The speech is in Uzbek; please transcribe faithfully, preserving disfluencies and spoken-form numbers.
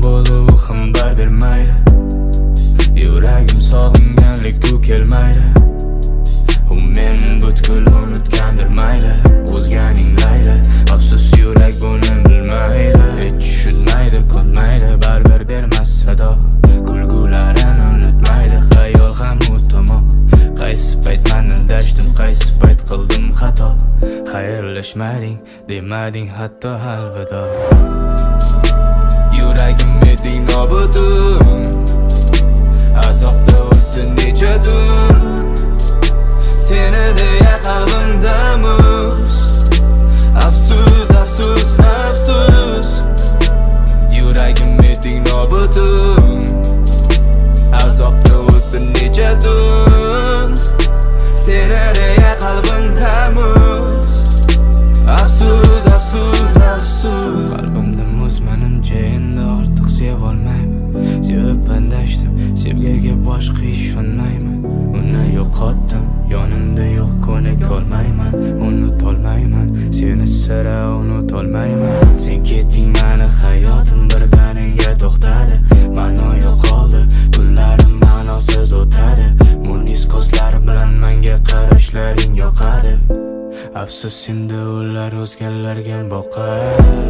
bo'ldi u ham bar bermaydi. Yuragim sog'inganlik u kelmaydi. U men butkul unutgandir mayli, o'zganing layli. Afsus yurak buni bilmaydi, hech tushunmaydi, ko'nmaydi, baribir bermas sado. Kulgularini unutmaydi, xayol ham u tomon. Qaysi payt man aldashdim, qaysi payt qildim xato. Xayrlashmading, demading hatto alvido. Yuragim eding nobudun, azobda o'tdi necha tun. Seni deya qalbimda muz. Afsus, afsus, afsus. Yuragim eding nobudun, azobda o'tdi necha tun. Seni deya qalbimda muz. Afsus, afsus, afsus. Qalbimda muz menimcha endi ortiq sevolmayman. Sevib andashdim, sevgiga boshqa ishonmayman. Uni yo'qotdim, yonimda yo'q, ko'nik olmayman. Unutolmayman, seni sira unutolmayman. Sen ketding, meni hayotim birdaningga to'xtadi. Ma'no yo'qoldi, kunlarim ma'nosiz o'tadi. Munis ko'zlar bilan menga qarashlaring yoqadi. Afsus, endi ular o'zgalarga boqadi.